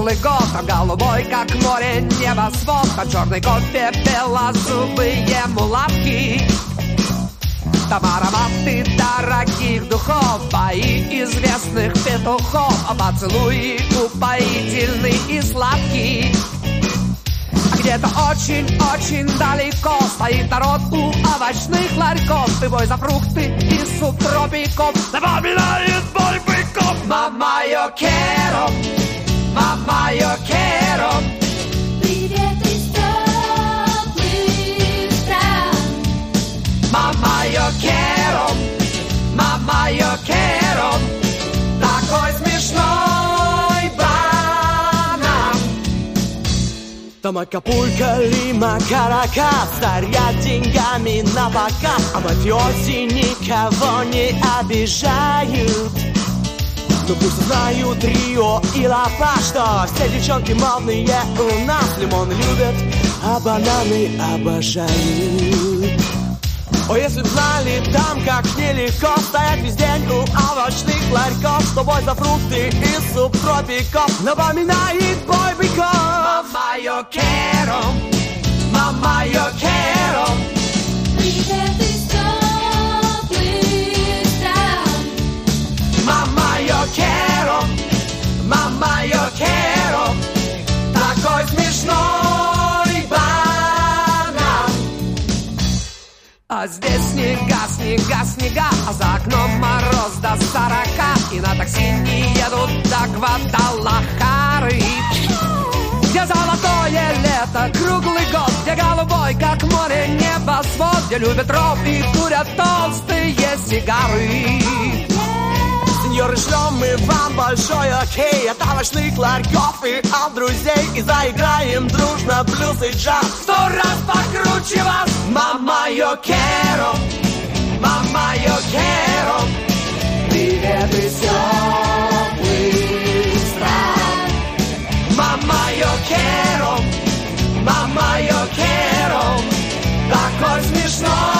круглый год, а голубой, как море, небосвод, а черный кофе, белозубые мулатки. Там ароматы дорогих духов, бои известных петухов, а поцелуи упоительный и сладкий. А где-то очень-очень далеко стоит народ у овощных ларьков, и бой за фрукты и субтропиков напоминает бой быков. Мама, yo quiero, мама, yo quiero. Привет из теплых стран. Мама, yo quiero, мама, yo quiero. Такой смешной банан. Там Акапулько, Лима, Каракас стоят деньгами на показ, а мафиози никого не обижают. Но пусть знают Рио и Ла-Паш, что все девчонки модные у нас. Лимоны любят, а бананы обожают. О, если б знали там, как нелегко стоять весь день у овощных ларьков, что бой за фрукты из субтропиков напоминает бой быков. Мама, yo quiero, мама, yo quiero. Привет из теплых стран. Мама, yo quiero, мама, yo quiero. Такой смешной банан. А здесь снега, снега, снега, а за окном мороз до 40, и на такси не едут до Гвадалахары. Где золотое лето, круглый год, где голубой, как море, небосвод, где любят ров и курят толстые сигары. Сеньоры, шлем мы вам большой окей от овощных ларьков и от друзей, и заиграем дружно блюз и джаз 100 раз покруче вас. Мама, yo quiero, мама, yo quiero. Привет из теплых стран. Мама, yo quiero, мама, yo quiero. Такой смешной